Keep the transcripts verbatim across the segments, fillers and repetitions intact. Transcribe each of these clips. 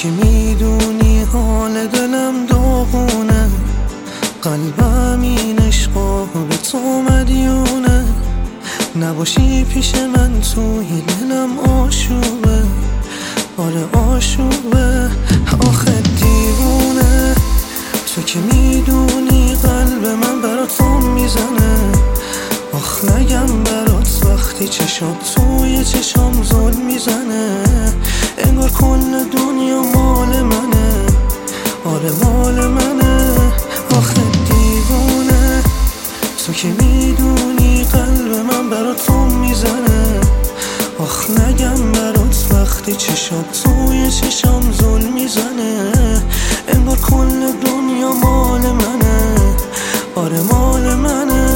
که میدونی حال دلم داغونه، قلبم این عشقا به تو مدیونه. نباشی پیش من توی دلم آشوبه، آره آشوبه. آخه دیوونه، تو که میدونی قلب من برات میزنه. آخ نگم برات وقتی چشات توی چشام ظلم میزنه. انگار کل دنیا مال منه، آره مال منه. آخه دیوونه، تو که میدونی قلب من برات میزنه. آخ نگم برات وقتی چشات توی چشام ظلم میزنه. انگار کل دنیا مال منه، آره مال منه.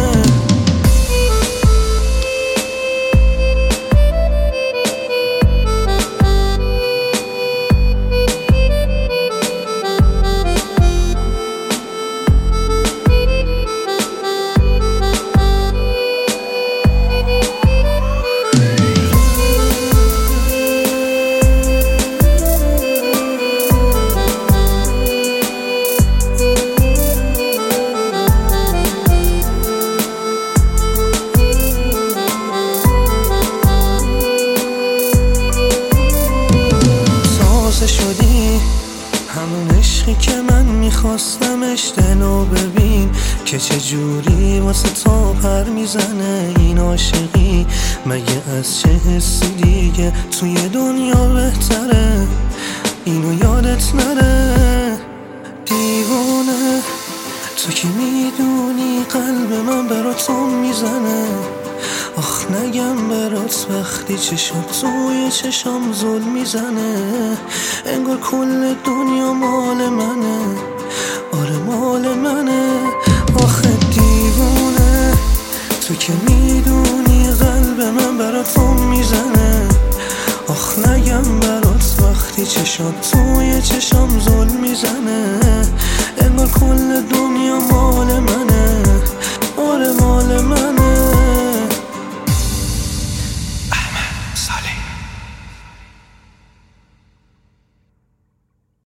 شدی همون عشقی که من میخواستمش. دلو ببین که چجوری واسه تا پر میزنه این عاشقی. مگه از چه حسی دیگه توی دنیا بهتره؟ اینو یادت نره دیوونه، تو که میدونی قلب من برات میزنه. آخ نگم برات وقتی چشات توی چشام ظلم میزنه. انگار کل دنیا مال منه، آره مال منه. آخه دیوونه، تو که میدونی قلب من برات میزنه. آخ نگم برات وقتی چشات توی چشام ظلم میزنه. انگار کل دنیا مال منه، آره مال منه.